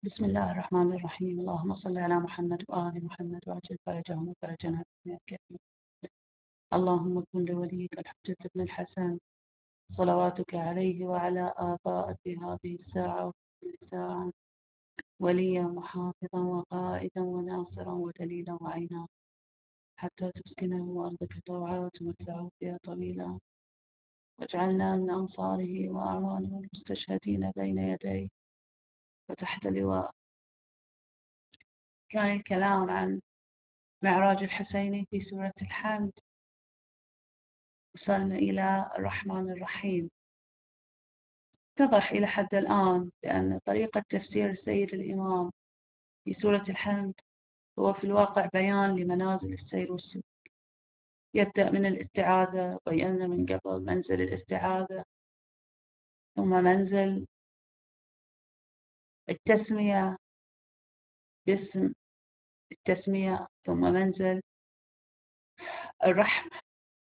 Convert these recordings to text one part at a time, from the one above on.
بسم الله الرحمن الرحيم. اللهم صل على محمد وآل محمد وعجل فرجهم وفرجنا بما كثير. اللهم كن لوليك الحجة بن الحسن صلواتك عليه وعلى آباء في هذه الساعة وفي كل ساعة وليا وحافظا وقائدا وناصرا ودليلا وعينا حتى تسكنه أرضك طوعا وتمتعه فيها طويلا، واجعلنا من أنصاره وأعوانه المستشهدين بين يديه وتحت لواء. كان الكلام عن معراج الحسيني في سورة الحمد. وصلنا إلى الرحمن الرحيم. اتضح إلى حد الآن بأن طريقة تفسير السيد الإمام في سورة الحمد هو في الواقع بيان لمنازل السير والسلوك. يبدأ من الاستعاذة، بينا من قبل منزل الاستعاذة، ثم منزل التسمية باسم التسمية، ثم منزل الرحمة.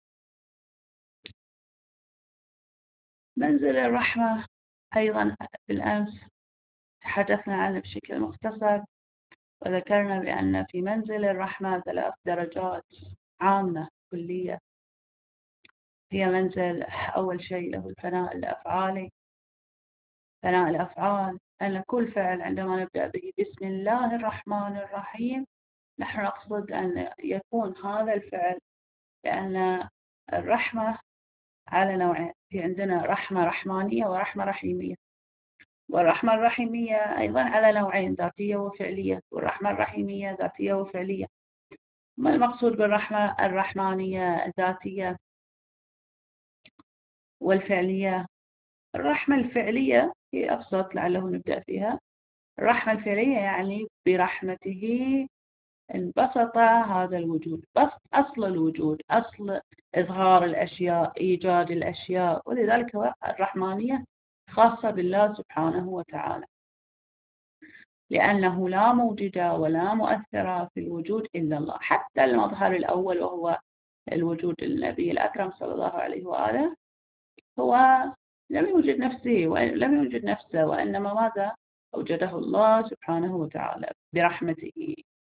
منزل الرحمة أيضا بالأمس تحدثنا عنه بشكل مختصر، وذكرنا بأن في منزل الرحمة 3 درجات عامة كلية. هي منزل أول شيء له الفناء الأفعالي. فناء الأفعال أن كل فعل عندما نبدأ به بسم الله الرحمن الرحيم نحن نقصد أن يكون هذا الفعل، لأن الرحمة على نوعين، في عندنا رحمة رحمانية ورحمة رحيمية، والرحمة الرحيمية أيضا على نوعين، ذاتية وفعلية، والرحمة الرحيمية ذاتية وفعلية. ما المقصود بالرحمة الرحمانية الذاتية والفعلية؟ الرحمة الفعلية هي أبسط لعله نبدأ فيها. الرحمة الفعلية يعني برحمته انبسط هذا الوجود، بسط أصل الوجود، أصل إظهار الأشياء، إيجاد الأشياء، ولذلك هو الرحمانية خاصة بالله سبحانه وتعالى، لأنه لا موجد ولا مؤثر في الوجود إلا الله. حتى المظهر الأول وهو الوجود النبي الأكرم صلى الله عليه وآله هو لم يوجد نفسه وإنما ماذا؟ أوجده الله سبحانه وتعالى برحمته،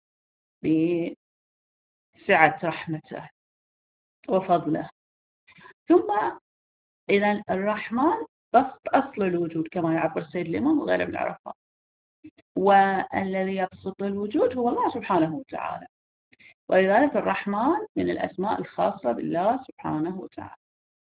بسعة رحمته وفضله. ثم إذا الرحمن بسط أصل الوجود كما يعبر السيد الإمام وغيره من العرفاء، والذي يبسط الوجود هو الله سبحانه وتعالى، ولذلك الرحمن من الأسماء الخاصة بالله سبحانه وتعالى.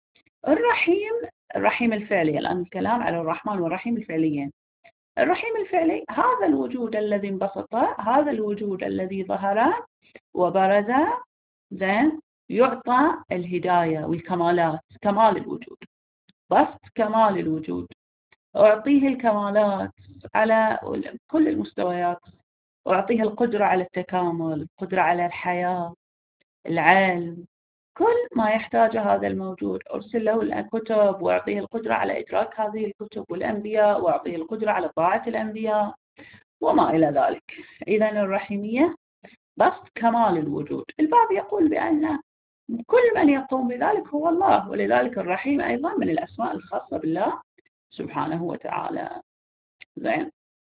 الرحيم الفعلي، الآن الكلام على الرحمن والرحيم الفعليين. الرحيم الفعلي هذا الوجود الذي انبسط، هذا الوجود الذي ظهر وبرز، زين، يعطى الهداية والكمالات، كمال الوجود، بسط كمال الوجود، أعطيه الكمالات على كل المستويات، وأعطيه القدرة على التكامل، القدرة على الحياة، العلم، كل ما يحتاجه هذا الموجود. أرسل له الكتب وأعطيه القدرة على إدراك هذه الكتب، والأنبياء وأعطيه القدرة على طاعة الأنبياء وما إلى ذلك. إذن الرحيمية بسط كمال الوجود. الباب يقول بأن كل من يقوم بذلك هو الله، ولذلك الرحيم أيضا من الأسماء الخاصة بالله سبحانه وتعالى. زين.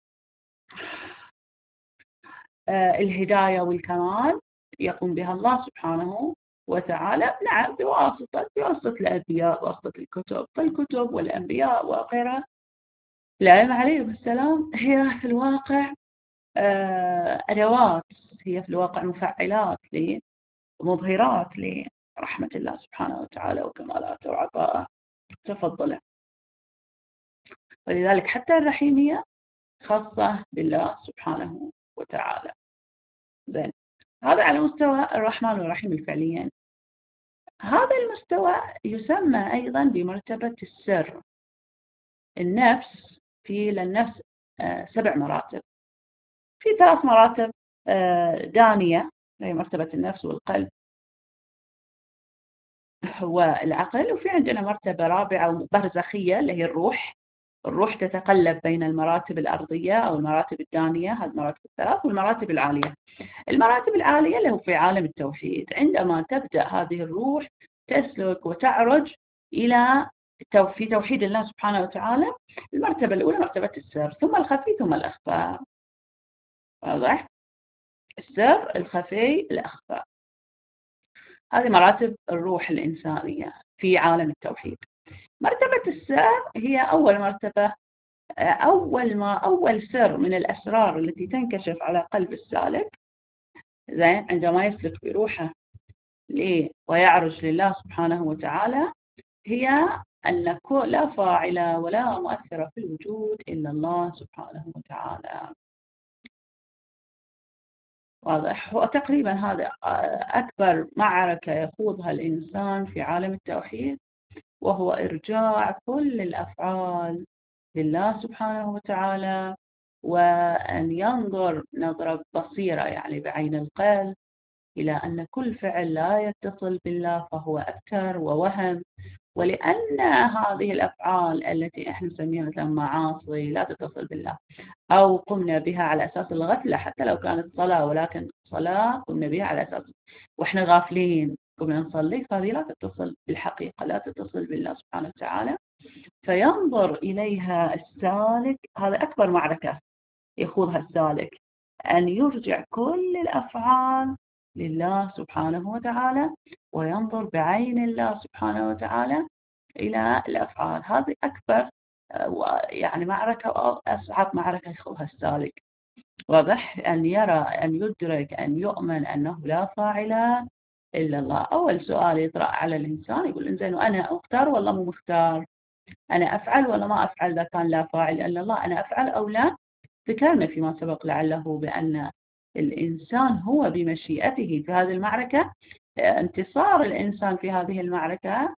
الهداية والكمال يقوم بها الله سبحانه وتعالى، نعم، بواسطة الأنبياء، بواسطة الكتب، فالكتب والأنبياء وغيرها العلم عليهم السلام هي في الواقع أدوات، هي في الواقع مفعلات مظهرات لرحمة الله سبحانه وتعالى وكمالاته وعطائه وتفضله. ولذلك حتى الرحيمية خاصة بالله سبحانه وتعالى. زين. هذا على مستوى الرحمن والرحيم الفعليين. هذا المستوى يسمى أيضا بمرتبة السر. النفس، في للنفس 7 مراتب. في 3 مراتب دانية، هي مرتبة النفس والقلب والعقل، وفي عندنا مرتبة رابعة برزخية اللي هي الروح. الروح تتقلب بين المراتب الأرضية أو المراتب الدانية، هذه المراتب ال3، والمراتب العالية. المراتب العالية اللي هو في عالم التوحيد، عندما تبدأ هذه الروح تسلك وتعرج إلى في توحيد الله سبحانه وتعالى. المرتبة الأولى مرتبة السر، ثم الخفي، ثم الأخفى. واضح؟ السر، الخفي، الأخفى. هذه مراتب الروح الإنسانية في عالم التوحيد. مرتبة السر هي أول مرتبة، أول سر من الأسرار التي تنكشف على قلب السالك، زين، عندما يسلك بروحه ويعرج لله سبحانه وتعالى، هي أن لا فاعل ولا مؤثر في الوجود إلا الله سبحانه وتعالى. واضح؟ وتقريبا هذا أكبر معركة يخوضها الإنسان في عالم التوحيد، وهو إرجاع كل الأفعال لله سبحانه وتعالى، وأن ينظر نظرة بصيرة يعني بعين القلب إلى أن كل فعل لا يتصل بالله فهو أبتر ووهم. ولأن هذه الأفعال التي احنا نسميها مثلا معاصي لا تتصل بالله، أو قمنا بها على أساس الغفلة، حتى لو كانت صلاة، ولكن صلاة قمنا بها على أساس وإحنا غافلين قمنا نصلي، فهذه لا تتصل بالحقيقة، لا تتصل بالله سبحانه وتعالى. فينظر إليها السالك، هذا أكبر معركة يخوضها السالك، أن يرجع كل الأفعال لله سبحانه وتعالى، وينظر بعين الله سبحانه وتعالى إلى الأفعال. هذه أكبر يعني معركة، أصعب معركة يخوضها السالك. واضح؟ أن يرى، أن يدرك، أن يؤمن أنه لا فاعل إلا الله. أول سؤال يطرأ على الإنسان يقول إنزين، وأنا مختار ولا مو مختار؟ أنا أفعل ولا ما أفعل إذا كان لا فاعل إلا الله؟ أنا أفعل أو لا؟ ذكرنا فيما سبق لعله بأن الإنسان هو بمشيئته في هذه المعركة. انتصار الإنسان في هذه المعركة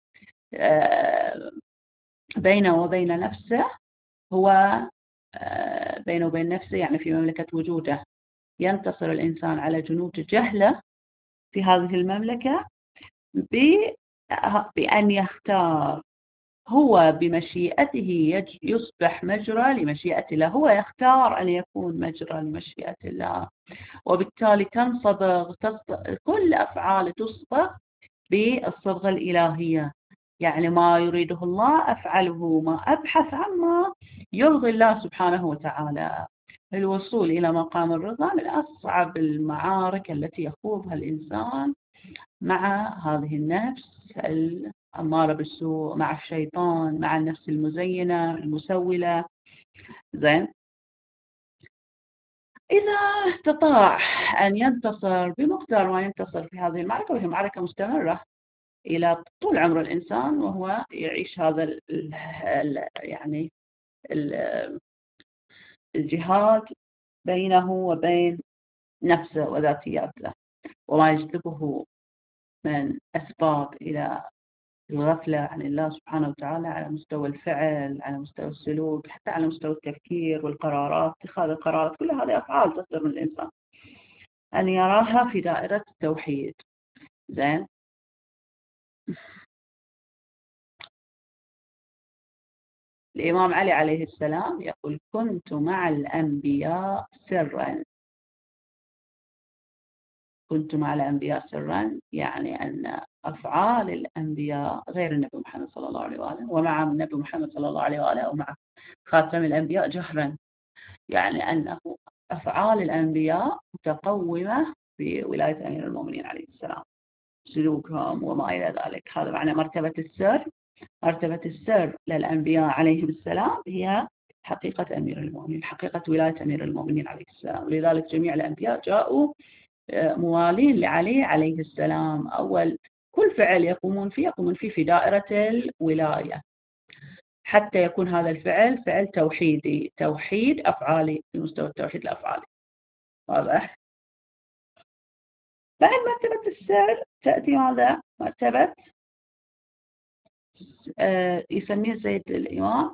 بينه وبين نفسه، هو بينه وبين نفسه يعني في مملكة وجوده. ينتصر الإنسان على جنود جهله في هذه المملكة بأن يختار. هو بمشيئته يصبح مجرى لمشيئة الله، هو يختار أن يكون مجرى لمشيئة الله، وبالتالي كل أفعال تصبغ بالصبغة الإلهية. يعني ما يريده الله أفعله، ما أبحث عما يرضي الله سبحانه وتعالى. الوصول إلى مقام الرضا من أصعب المعارك التي يخوضها الإنسان مع هذه النفس الأمارة بالسوء، مع الشيطان، مع النفس المزينة المسولة. زين، إذا استطاع أن ينتصر بمقدار ما ينتصر في هذه المعركة، وهي معركة مستمرة إلى طول عمر الإنسان، وهو يعيش هذا يعني الجهاد بينه وبين نفسه وذاتياته، وما يجذبه من أسباب إلى الغفلة عن الله سبحانه وتعالى على مستوى الفعل، على مستوى السلوك، حتى على مستوى التفكير والقرارات، اتخاذ القرارات. كل هذه أفعال تصدر من الإنسان، أن يراها في دائرة التوحيد. زين، الإمام علي عليه السلام يقول: كنت مع الأنبياء سرا. كنت مع الأنبياء سرا يعني أن أفعال الأنبياء غير النبي محمد صلى الله عليه وآله، ومع النبي محمد صلى الله عليه وآله، ومع خاتم الأنبياء جهرا، يعني أنه أفعال الأنبياء متقومة بولاية أمير المؤمنين عليه السلام، سلوكهم وما إلى ذلك. هذا معنى مرتبة السر. مرتبة السر للأنبياء عليهم السلام هي حقيقة أمير المؤمنين، حقيقة ولاية أمير المؤمنين عليه السلام. ولذلك جميع الأنبياء جاءوا موالين لعلي عليه السلام. أول كل فعل يقومون فيه في دائرة الولاية، حتى يكون هذا الفعل فعل توحيدي، توحيد أفعالي، في مستوى التوحيد الأفعالي. واضح؟ بعد مرتبة السر تأتي ماذا؟ مرتبة يسميه سيد الإمام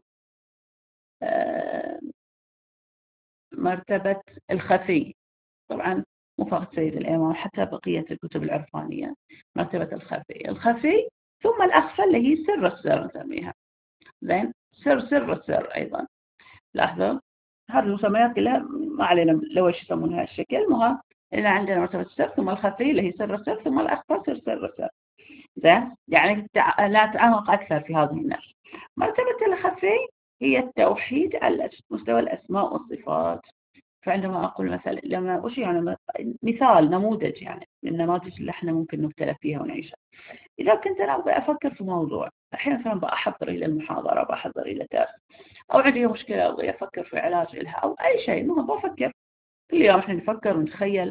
مرتبة الخفي. طبعا مو فقط سيد الإمام، حتى بقية الكتب العرفانية مرتبة الخفي. الخفي ثم الأخفى اللي هي سر السر نسميها. زين، سر السر أيضا. لاحظوا هذه المسميات كلها ما علينا لو ايش يسمونها الشكل. مهم إن عندنا مرتبة السر، ثم الخفي اللي هي سر السر، ثم الأخفى سر السر. زين، يعني لا تعمق أكثر في هذه النفس. مرتبة الخفي هي التوحيد على مستوى الأسماء والصفات. فعندما أقول مثلا لما وش يعني مثال نموذج يعني من النماذج اللي احنا ممكن نبتلى فيها ونعيشها. إذا كنت أنا أبغى أفكر في موضوع الحين مثلا بأحضر إلى المحاضرة بأحضر إلى درس أو عندي مشكلة أبغى أفكر في علاج لها أو أي شيء المهم بفكر. كل يوم احنا نفكر ونتخيل.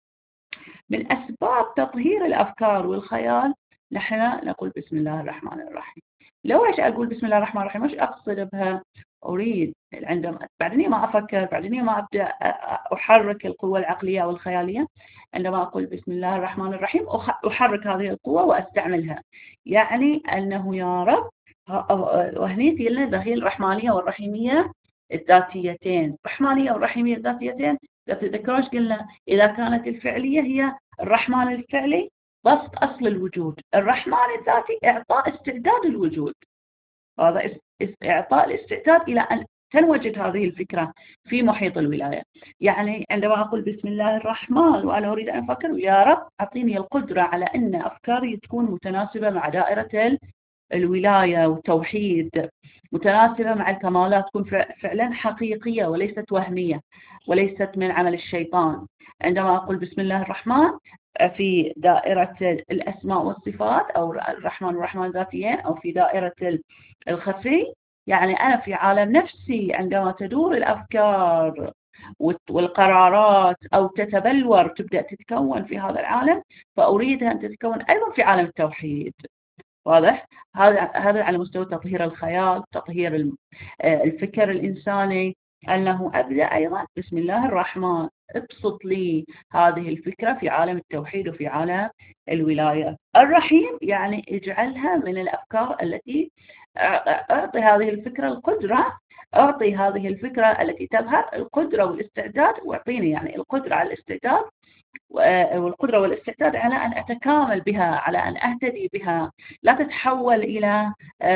من أسباب تطهير الأفكار والخيال نحن نقول بسم الله الرحمن الرحيم. لو ايش أقول بسم الله الرحمن الرحيم وش أقصد بها؟ أريد عندما بعدني ما أفكر بعدني ما أبدأ أحرك القوة العقلية أو الخيالية. عندما أقول بسم الله الرحمن الرحيم أحرك هذه القوة وأستعملها. يعني أنه يا رب وهني في لنا دخيل الرحمانية والرحيمية الذاتيتين. الرحمانية والرحيمية الذاتيتين تتذكرون ايش قلنا؟ إذا كانت الفعلية هي الرحمن الفعلي بسط أصل الوجود، الرحمن الذاتي إعطاء استعداد الوجود. هذا إعطاء الاستعداد إلى أن تنوجد هذه الفكرة في محيط الولاية. يعني عندما أقول بسم الله الرحمن وأنا أريد أن أفكر يا رب أعطيني القدرة على أن أفكاري تكون متناسبة مع دائرة الولاية والتوحيد، متناسبة مع الكمالات، تكون فعلا حقيقية وليست وهمية وليست من عمل الشيطان. عندما أقول بسم الله الرحمن في دائرة الأسماء والصفات أو الرحمن والرحمن ذاتيين أو في دائرة الخفي، يعني أنا في عالم نفسي عندما تدور الأفكار والقرارات أو تتبلور تبدأ تتكون في هذا العالم، فأريدها أن تتكون أيضا في عالم التوحيد. واضح؟ هذا على مستوى تطهير الخيال، تطهير الفكر الإنساني، أنه أبدأ أيضا بسم الله الرحمن ابسط لي هذه الفكرة في عالم التوحيد وفي عالم الولاية. الرحيم يعني اجعلها من الأفكار التي أعطي هذه الفكرة القدرة، أعطي هذه الفكرة التي تظهر القدرة والاستعداد، واعطيني يعني القدرة على الاستعداد والقدرة والاستعداد على أن أتكامل بها، على أن أهتدي بها، لا تتحول إلى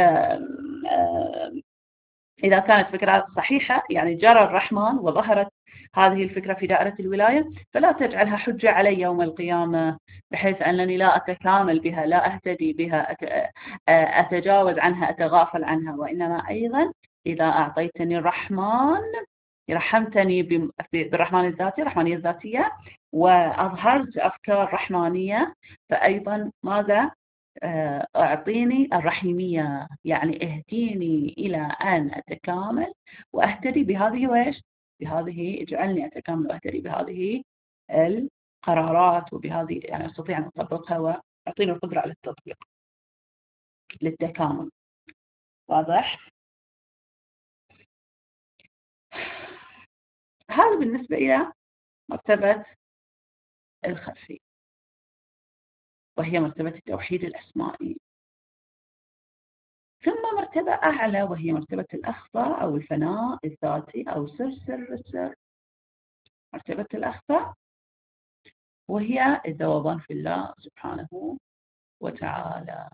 إذا كانت فكرة صحيحة يعني جرى الرحمن وظهرت هذه الفكرة في دائرة الولاية فلا تجعلها حجة علي يوم القيامة بحيث أنني لا أتكامل بها، لا أهتدي بها، أتجاوز عنها، أتغافل عنها. وإنما أيضا إذا أعطيتني الرحمن رحمتني بالرحمن الذاتي، الرحمانية الذاتية، وأظهرت أفكار رحمانية، فأيضا ماذا؟ أعطيني الرحيمية، يعني اهديني إلى أن أتكامل وأهتدي بهذه وإيش؟ بهذه اجعلني أتكامل وأهتدي بهذه القرارات وبهذه يعني أستطيع أن أطبقها وأعطيني القدرة على التطبيق للتكامل. واضح؟ هذا بالنسبة إلى مرتبة الخفي وهي مرتبة التوحيد الأسمائي. ثم مرتبة أعلى وهي مرتبة الأخفى أو الفناء الذاتي أو سر السر. مرتبة الأخفى وهي الذوبان في الله سبحانه وتعالى،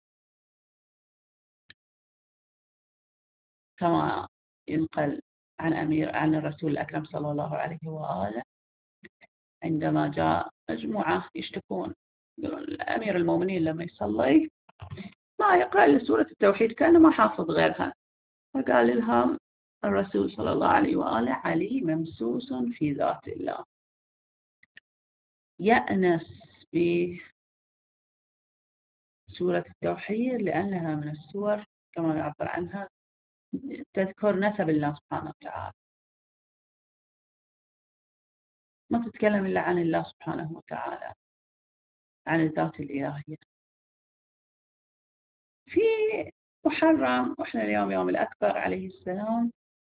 كما ينقل عن الرسول الأكرم صلى الله عليه وآله عندما جاء مجموعة يشتكون يقولون أمير المؤمنين لما يصلي ما يقرأ إلا سورة التوحيد كأنه ما حافظ غيرها، فقال لهم الرسول صلى الله عليه وآله علي ممسوس في ذات الله، يأنس بسورة التوحيد لأنها من السور كما يعبر عنها تذكر نسب الله سبحانه وتعالى، ما تتكلم إلا عن الله سبحانه وتعالى، عن الذات الإلهية. في محرم وإحنا اليوم يوم الأكبر عليه السلام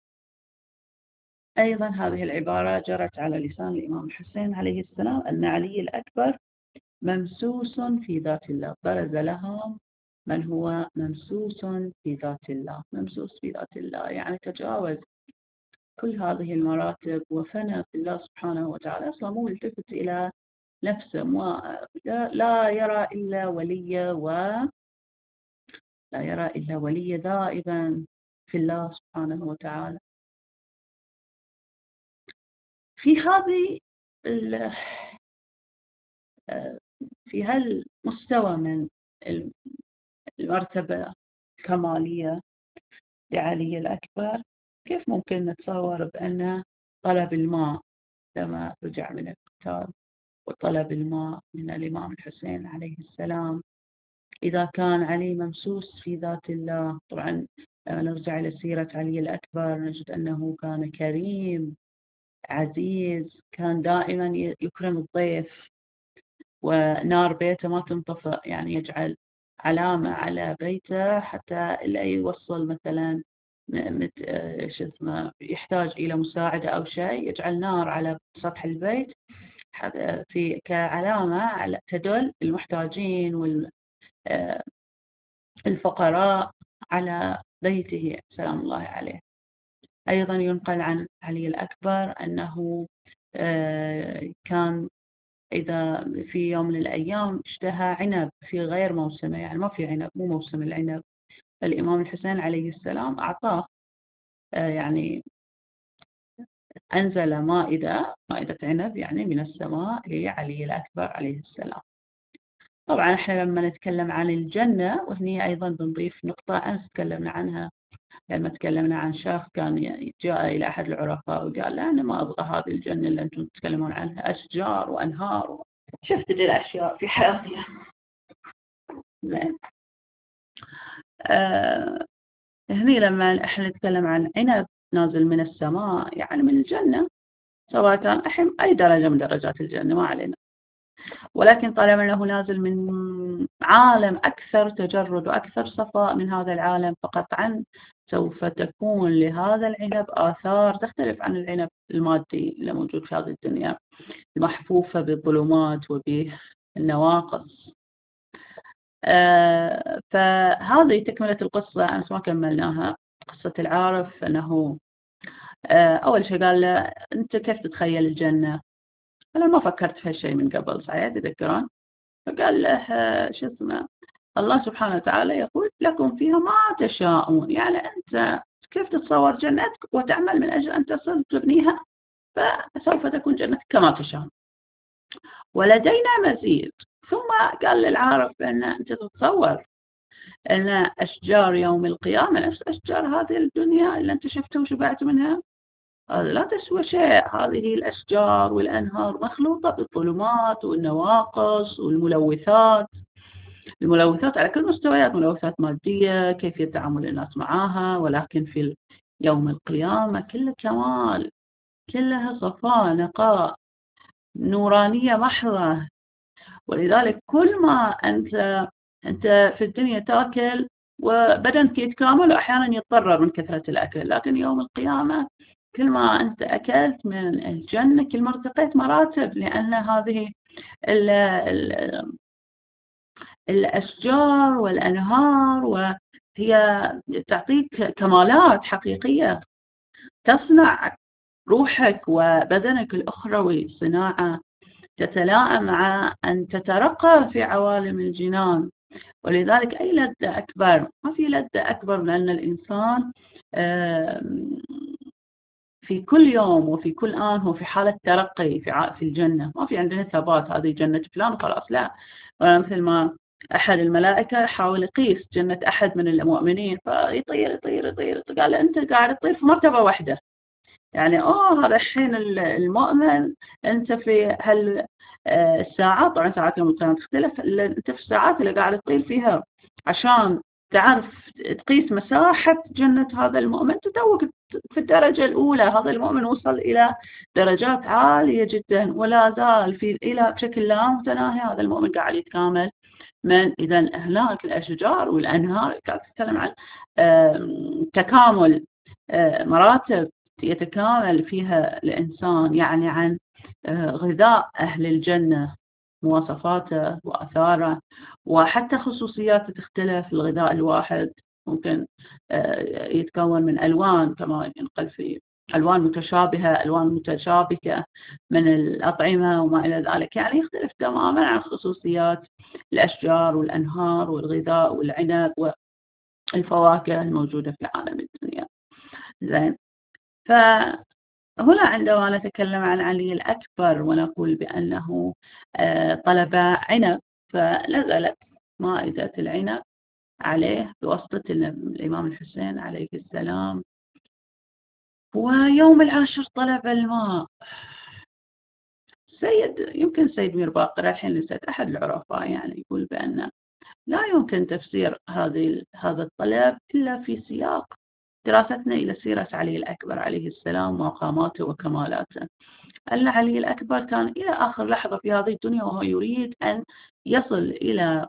أيضا هذه العبارة جرت على لسان الإمام الحسين عليه السلام أن علي الأكبر ممسوس في ذات الله، برز لهم من هو ممسوس في ذات الله. ممسوس في ذات الله يعني تجاوز كل هذه المراتب وفنى في الله سبحانه وتعالى، أصلا مو يلتفت إلى نفسه، لا يرى إلا ولي لا يرى إلا ولي ذائبا في الله سبحانه وتعالى. في هذه في هالمستوى من المرتبة الكمالية لعلي الأكبر، كيف ممكن نتصور بأن طلب الماء لما رجع من القتال وطلب الماء من الإمام الحسين عليه السلام، إذا كان علي ممسوس في ذات الله. طبعا لما نرجع إلى سيرة علي الأكبر نجد أنه كان كريم عزيز، كان دائما يكرم الضيف، ونار بيته ما تنطفئ، يعني يجعل علامة على بيته حتى لا يوصل مثلا شو اسمه يحتاج إلى مساعدة أو شيء، يجعل نار على سطح البيت في كعلامة على تدل المحتاجين والفقراء على بيته سلام الله عليه. أيضا ينقل عن علي الأكبر أنه كان إذا في يوم من الأيام اشتهى عنب في غير موسمه، يعني ما في عنب، مو موسم العنب، الإمام الحسين عليه السلام أعطاه، يعني أنزل مائدة عنب يعني من السماء لعلي الأكبر عليه السلام. طبعا احنا لما نتكلم عن الجنة، وهني أيضا بنضيف نقطة أمس تكلمنا عنها لما تكلمنا عن شخص كان جاء إلى أحد العرفاء وقال له أنا ما أبغى هذه الجنة اللي أنتم تتكلمون عنها، أشجار وأنهار، شفت دي الأشياء في حياتي. زين. هني لما احنا نتكلم عن عنب نازل من السماء يعني من الجنة، سواء كان أي درجة من درجات الجنة ما علينا، ولكن طالما أنه نازل من عالم أكثر تجرد وأكثر صفاء من هذا العالم، فقطعا سوف تكون لهذا العنب آثار تختلف عن العنب المادي اللي موجود في هذه الدنيا المحفوفة بالظلمات وبالنواقص. فهذه تكملة القصة، أمس ما كملناها، قصة العارف. أنه أول شيء قال له أنت كيف تتخيل الجنة؟ أنا ما فكرت في هالشيء من قبل، صحيح تذكرون؟ فقال له شو اسمه الله سبحانه وتعالى يقول لكم فيها ما تشاءون، يعني أنت كيف تتصور جنتك وتعمل من أجل أن تصل تبنيها، فسوف تكون جنتك كما تشاء ولدينا مزيد. ثم قال للعارف أن أنت تتصور أن أشجار يوم القيامة نفس أشجار هذه الدنيا اللي أنت شفته وشبعت منها، هذا لا تسوى شيء. هذه الأشجار والأنهار مخلوطة بالظلمات والنواقص والملوثات، الملوثات على كل مستويات، ملوثات مادية كيفية تعامل الناس معها، ولكن في يوم القيامة كله كمال، كلها صفاء نقاء نورانية محضة. ولذلك كل ما أنت في الدنيا تأكل وبدنك يتكامل وأحيانا يتضرر من كثرة الأكل، لكن يوم القيامة كل ما أنت أكلت من الجنة كل ما ارتقيت مراتب، لأن هذه الأشجار والأنهار وهي تعطيك كمالات حقيقية، تصنع روحك وبدنك الأخروي صناعة تتلائم مع أن تترقى في عوالم الجنان. ولذلك أي لذة أكبر؟ ما في لذة أكبر من أن الإنسان في كل يوم وفي كل آن هو في حالة ترقي في الجنة، ما في عندنا ثبات هذه جنة فلان وخلاص، لا. مثل ما أحد الملائكة حاول يقيس جنة أحد من المؤمنين فيطير يطير يطير، قال له أنت قاعد تطير في مرتبة واحدة، يعني هذا الحين المؤمن أنت في الساعات، طبعا ساعات يوم القيامة تختلف، أنت في الساعات اللي قاعد تطير فيها عشان تعرف تقيس مساحة جنة هذا المؤمن، تتوق في الدرجة الأولى. هذا المؤمن وصل إلى درجات عالية جدا ولا زال إلى بشكل لا متناهي هذا المؤمن قاعد يتكامل. من إذا هناك الأشجار والأنهار قاعد تتكلم عن تكامل مراتب يتكامل فيها الإنسان، يعني عن غذاء أهل الجنة، مواصفاته وآثاره وحتى خصوصياته تختلف. الغذاء الواحد ممكن يتكون من ألوان، كما ينقل في ألوان متشابهة، ألوان متشابكة من الأطعمة وما إلى ذلك، يعني يختلف تماما عن خصوصيات الأشجار والأنهار والغذاء والعنب والفواكه الموجودة في عالم الدنيا. زين. فهنا عندما نتكلم عن علي الأكبر ونقول بأنه طلب عنب، فنزلت مائدة العنب عليه بواسطة الإمام الحسين عليه السلام. ويوم العاشر طلب الماء. يمكن السيد مير باقر الحين نسيت أحد العرفاء يعني يقول بأن لا يمكن تفسير هذا الطلب إلا في سياق دراستنا إلى سيرة علي الأكبر عليه السلام ومقاماته وكمالاته. أن علي الأكبر كان إلى آخر لحظة في هذه الدنيا وهو يريد أن يصل إلى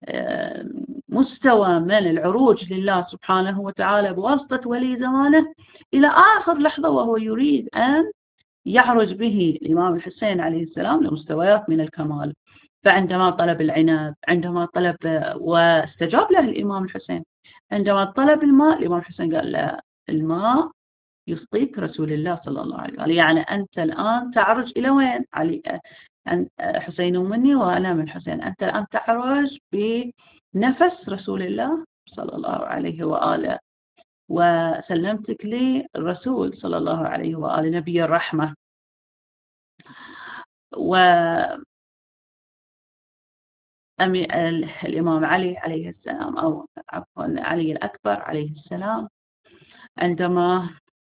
مستوى من العروج لله سبحانه وتعالى بواسطة ولي زمانه إلى آخر لحظة، وهو يريد أن يعرج به الإمام الحسين عليه السلام لمستويات من الكمال. فعندما طلب العنب، عندما طلب واستجاب له الإمام الحسين، عندما طلب الماء الإمام الحسين قال له الماء يسقيك رسول الله صلى الله عليه وسلم. يعني أنت الآن تعرج إلى وين؟ علي حسين مني وأنا من حسين. أنت الآن تعرج بنفس رسول الله صلى الله عليه وآله، وسلمتك للرسول صلى الله عليه وآله نبي الرحمة. الإمام علي عليه السلام، أو عفوا علي الأكبر عليه السلام، عندما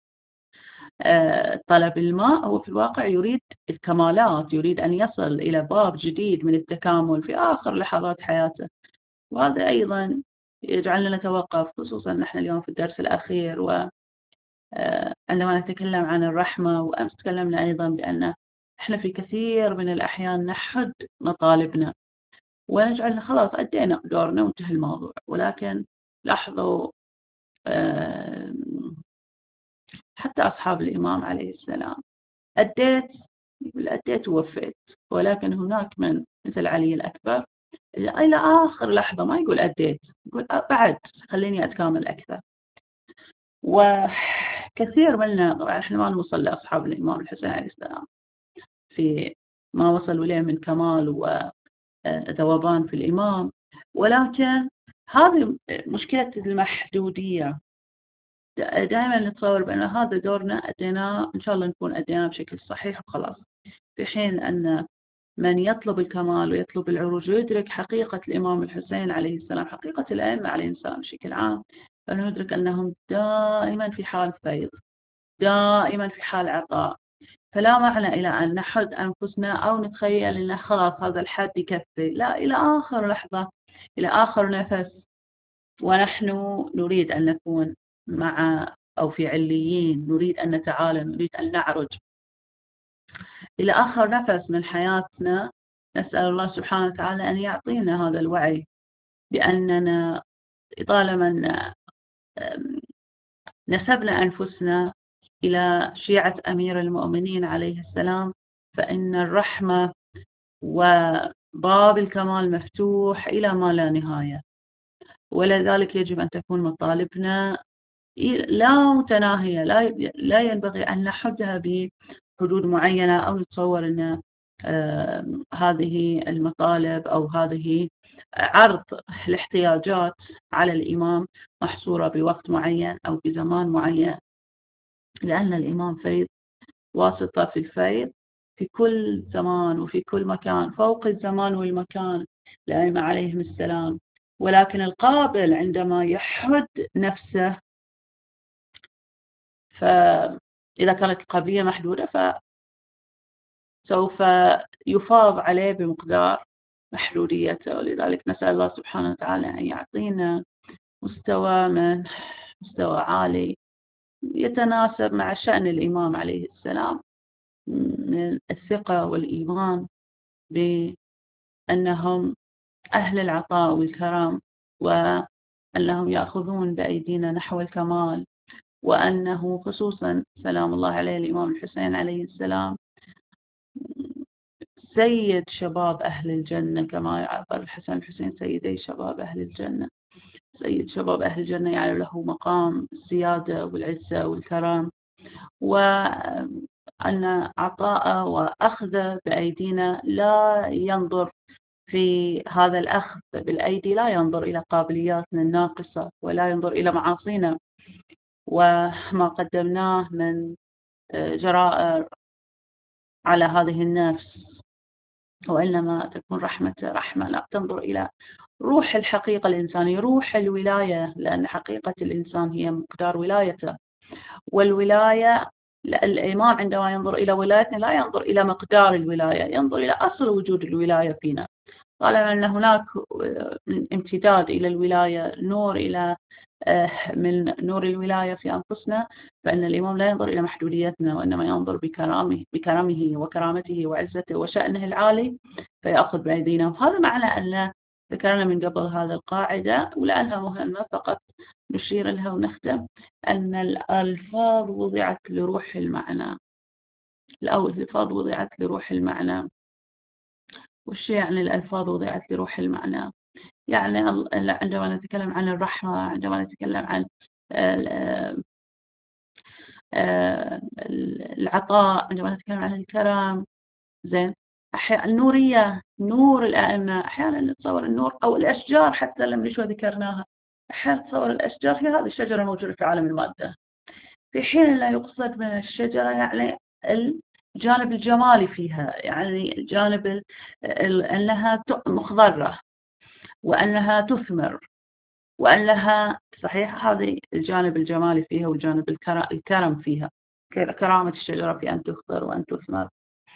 طلب الماء هو في الواقع يريد الكمالات، يريد أن يصل إلى باب جديد من التكامل في آخر لحظات حياته. وهذا أيضا يجعلنا نتوقف، خصوصا نحن اليوم في الدرس الأخير وعندما نتكلم عن الرحمة. وأمس تكلمنا أيضا بأن إحنا في كثير من الأحيان نحد مطالبنا ونجعلنا خلاص أدينا دورنا وانتهى الموضوع. ولكن لاحظوا حتى أصحاب الإمام عليه السلام أديت ووفيت، ولكن هناك من مثل علي الأكبر إلى آخر لحظة ما يقول أديت، يقول بعد خليني أتكامل أكثر. وكثير منا طبعا إحنا ما نوصل لأصحاب الإمام الحسين عليه السلام في ما وصلوا إليه من كمال وذوبان في الإمام، ولكن هذه مشكلة المحدودية. دائما نتصور بأن هذا دورنا أديناه، إن شاء الله نكون أديناه بشكل صحيح وخلاص، في حين أن من يطلب الكمال ويطلب العروج ويدرك حقيقة الإمام الحسين عليه السلام، حقيقة الأئمة عليه السلام بشكل عام، فإنه يدرك أنهم دائما في حال فيض، دائما في حال عطاء. فلا معنى إلى أن نحد أنفسنا أو نتخيل أن خلاص هذا الحد يكفي، لا، إلى آخر لحظة، إلى آخر نفس، ونحن نريد أن نكون مع أو في عليين، نريد أن نتعالى، نريد أن نعرج إلى آخر نفس من حياتنا. نسأل الله سبحانه وتعالى أن يعطينا هذا الوعي بأننا طالما نسبنا أنفسنا إلى شيعة أمير المؤمنين عليه السلام، فإن الرحمة وباب الكمال مفتوح إلى ما لا نهاية. ولذلك يجب أن تكون مطالبنا لا متناهية، لا ينبغي أن نحدها بحدود معينة أو نتصور أن هذه المطالب أو هذه عرض الاحتياجات على الإمام محصورة بوقت معين أو بزمان معين، لأن الإمام فيض، واسطة في الفيض في كل زمان وفي كل مكان، فوق الزمان والمكان الأئمة عليهم السلام. ولكن القابل عندما يحد نفسه، فإذا كانت القابلية محدودة فسوف يفاض عليه بمقدار محدوديته. ولذلك نسأل الله سبحانه وتعالى أن يعطينا مستوى عالي يتناسب مع شأن الإمام عليه السلام من الثقة والإيمان بأنهم أهل العطاء والكرم، وأنهم يأخذون بأيدينا نحو الكمال، وأنه خصوصا سلام الله عليه الإمام الحسين عليه السلام سيد شباب أهل الجنة، كما يعبر الحسين سيدي شباب أهل الجنة. سيد شباب أهل الجنة يعني له مقام السيادة والعزة والكرم، وأن عطاء وأخذ بأيدينا لا ينظر في هذا الأخذ بالأيدي، لا ينظر إلى قابلياتنا الناقصة ولا ينظر إلى معاصينا وما قدمناه من جرائر على هذه النفس، وإنما تكون رحمة لا تنظر إلى روح الحقيقة الإنسانية، روح الولاية، لأن حقيقة الإنسان هي مقدار ولايته. والولاية، الإمام عندما ينظر إلى ولايتنا لا ينظر إلى مقدار الولاية، ينظر إلى أصل وجود الولاية فينا. طالما أن هناك امتداد إلى الولاية، نور إلى من نور الولاية في أنفسنا، فإن الإمام لا ينظر إلى محدوديتنا، وإنما ينظر بكرمه وكرامته وعزته وشأنه العالي، فيأخذ بأيدينا. وهذا معنى أن ذكرنا من قبل هذا القاعدة، ولأنها مهمة فقط نشير لها ونختم، أن الألفاظ وضعت لروح المعنى. الألفاظ وضعت لروح المعنى. وش يعني الألفاظ وضعت لروح المعنى؟ يعني عندما نتكلم عن الرحمة، عندما نتكلم عن العطاء، عندما نتكلم عن الكرم، زين، النورية، نور الأئمة، أحيانا نتصور النور، أو الأشجار حتى لما شو ذكرناها، أحيانا نتصور الأشجار هي هذه الشجرة الموجودة في عالم المادة، في حين لا يقصد من الشجرة يعني الجانب الجمالي فيها، يعني الجانب أنها مخضرة، وأنها تثمر، وأنها صحيح هذه الجانب الجمالي فيها، والجانب الكرم فيها، كرامة الشجرة في أن تخضر وأن تثمر.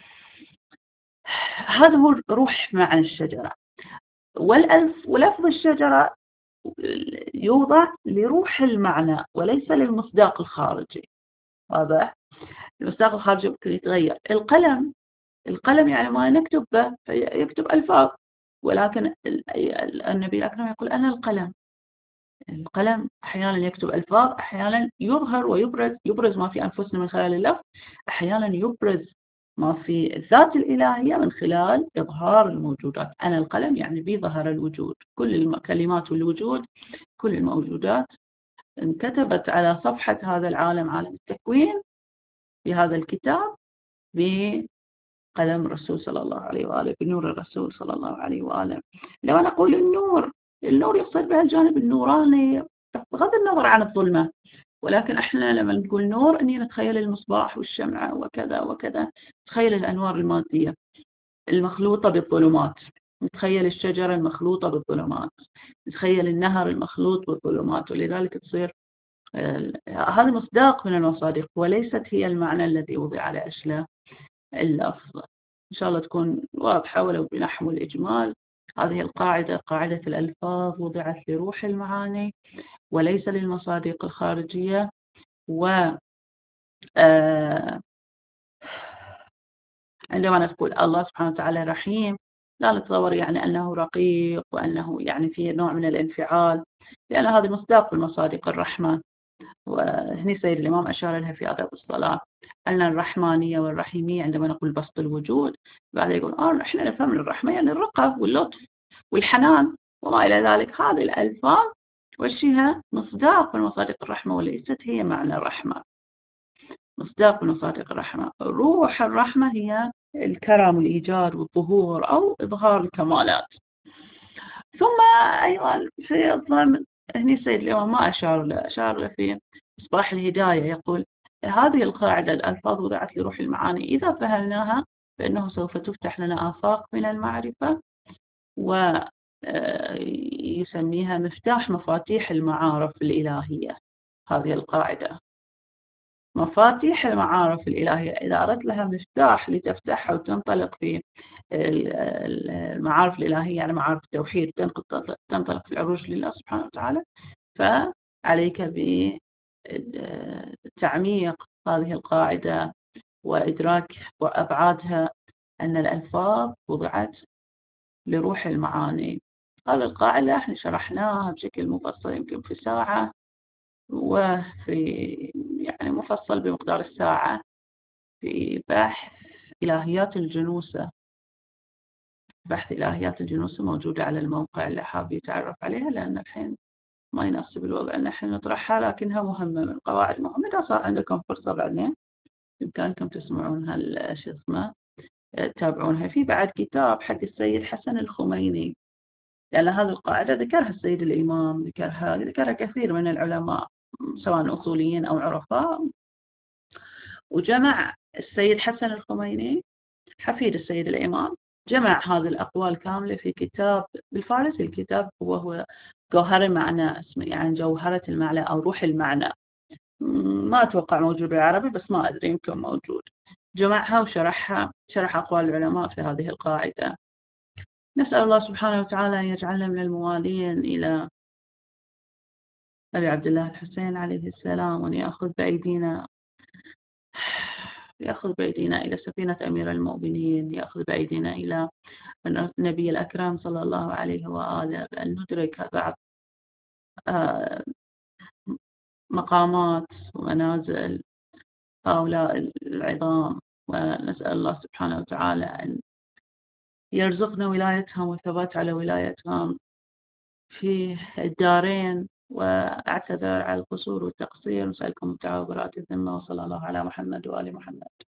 هذا هو روح معنى الشجرة. ولفظ الشجرة يوضع لروح المعنى وليس للمصداق الخارجي. واضح؟ المصداق الخارجي ممكن يتغير. القلم يعني ما نكتب به، يكتب ألفاظ، ولكن النبي الأكرم يقول أنا القلم. القلم أحيانا يكتب ألفاظ، أحيانا يظهر يبرز ما في أنفسنا من خلال اللفظ، أحيانا يبرز ما في الذات الإلهية من خلال إظهار الموجودات. أنا القلم يعني بظهر الوجود، كل الكلمات والوجود، كل الموجودات انكتبت على صفحة هذا العالم، عالم التكوين، في هذا الكتاب بقلم الرسول صلى الله عليه وآله، بنور الرسول صلى الله عليه وآله. لما نقول النور يقصد بها الجانب النوراني بغض النظر عن الظلمة، ولكن احنا لما نقول نور اني نتخيل المصباح والشمعة وكذا وكذا، نتخيل الأنوار المادية المخلوطة بالظلمات، نتخيل الشجرة المخلوطة بالظلمات، نتخيل النهر المخلوط بالظلمات، ولذلك تصير هذا مصداق من المصادق، وليست هي المعنى الذي وضع لأجله اللفظ. إن شاء الله تكون واضحة ولو بنحو الإجمال. هذه القاعدة، قاعدة الألفاظ وضعت لروح المعاني وليس للمصادق الخارجية. و عندما نقول الله سبحانه وتعالى رحيم، لا نتصور يعني أنه رقيق وأنه يعني فيه نوع من الانفعال، لأن هذا مصداق المصادق الرحمة. وهني سيد الإمام أشار لها في آداب الصلاة، أن الرحمانية والرحيمية عندما نقول بسط الوجود، بعد يقول إحنا نفهم الرحمة يعني الرقة واللطف والحنان وما إلى ذلك. هذه الألفاظ وشها مصداق من مصادق الرحمة، وليست هي معنى الرحمة. مصداق من مصادق الرحمة، روح الرحمة هي الكرم والإيجاد والظهور أو إظهار الكمالات. ثم أيضا في الضمن هني السيد الإمام ما أشار له في مصباح الهداية، يقول هذه القاعدة الألفاظ وضعت لروح المعاني، إذا فهمناها فإنه سوف تفتح لنا آفاق من المعرفة، ويسميها مفتاح مفاتيح المعارف الإلهية. هذه القاعدة مفاتيح المعارف الإلهية، إذا أردت لها مفتاح لتفتحها وتنطلق في المعارف الإلهية، يعني معارف التوحيد، تنطلق في العروج لله سبحانه وتعالى، فعليك بتعميق هذه القاعدة وإدراك وأبعادها، أن الألفاظ وضعت لروح المعاني. هذه القاعدة احنا شرحناها بشكل مفصل يمكن في ساعة، وفي يعني مفصل بمقدار الساعة في بحث إلهيات الجنوسة. بحث إلهيات الجنوسة موجودة على الموقع اللي حاب يتعرف عليها، لأن الحين ما يناسب الوضع أن احنا نطرحها، لكنها مهمة من قواعد مهمة. إذا صار عندكم فرصة بعدين بإمكانكم تسمعونها شو اسمه، تتابعونها. في بعد كتاب حق السيد حسن الخميني، لأن هذه القاعدة ذكرها السيد الإمام، ذكرها كثير من العلماء سواء أصوليين أو عرفاء. وجمع السيد حسن الخميني حفيد السيد الإمام جمع هذه الأقوال كاملة في كتاب بالفارسي. الكتاب هو جوهر المعنى، اسمه يعني جوهرة المعنى أو روح المعنى. ما أتوقع موجود بالعربي، بس ما أدري، يمكن موجود. جمعها وشرحها، شرح أقوال العلماء في هذه القاعدة. نسأل الله سبحانه وتعالى أن يجعلنا من الموالين إلى أبي عبد الله الحسين عليه السلام، وأن يأخذ بأيدينا إلى سفينة أمير المؤمنين، يأخذ بأيدينا إلى النبي الأكرم صلى الله عليه وآله، أن ندرك بعض مقامات ومنازل هؤلاء العظام، ونسأل الله سبحانه وتعالى أن يرزقنا ولايتهم والثبات على ولايتهم في الدارين. وأعتذر على القصور والتقصير، نسألكم الدعاء وبراءة الذمة، وصلى الله على محمد وآل محمد.